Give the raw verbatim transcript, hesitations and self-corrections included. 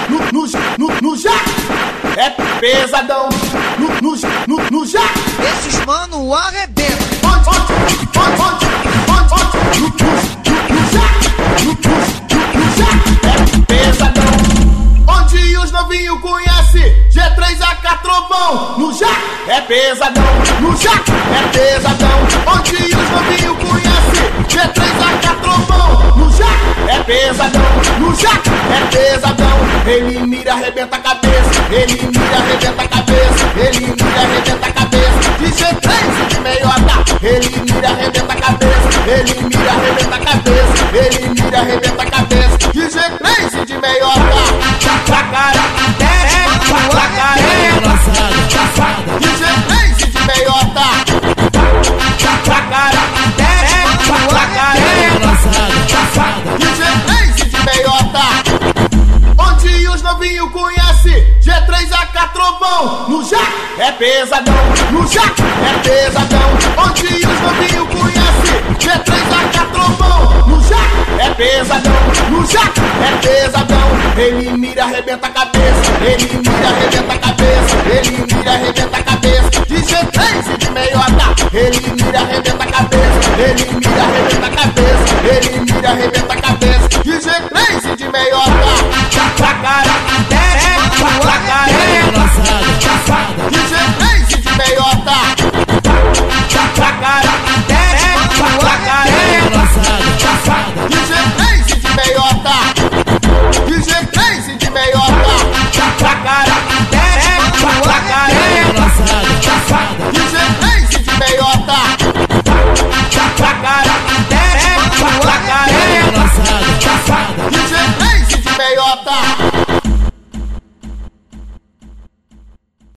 no, no, no, no já é pesadão. No, no, no, no já esses mano arrebenta. Onde, onde, onde, onde, onde, no, no, no já, no, no, no já é pesadão. Onde os novinhos conhecem G três A K Trovão. No já é pesadão. No já é pesadão. Onde os novinhos conhecem G três A K Trovão. No já é pesadão. No já é pesadão. Ele mira, arrebenta a cabeça. Ele mira, arrebenta a cabeça. Ele mira, arrebenta a cabeça. De G três e de meiota. Ele mira, arrebenta a cabeça. Ele mira, arrebenta a cabeça. Ele mira, arrebenta a cabeça. De G três e de meiota. Pra cara, pra cara, de G três e de meiota. Pra cara, pra cara, de G três e de meiota. Onde os novinhos conhecem G três A K Trovão. No já é pesadão. No já é pesadão. Onde os novinhos conhecem G três A K Trovão. No já é pesadão. No já é pesadão. Ele mira, arrebenta a cabeça. Ele mira, arrebenta a cabeça. Ele mira, arrebenta a cabeça. De G três e de meiota. Ele mira, arrebenta a cabeça. Ele mira, arrebenta a cabeça. Ele mira, arrebenta a cabeça. De G três e de meiota.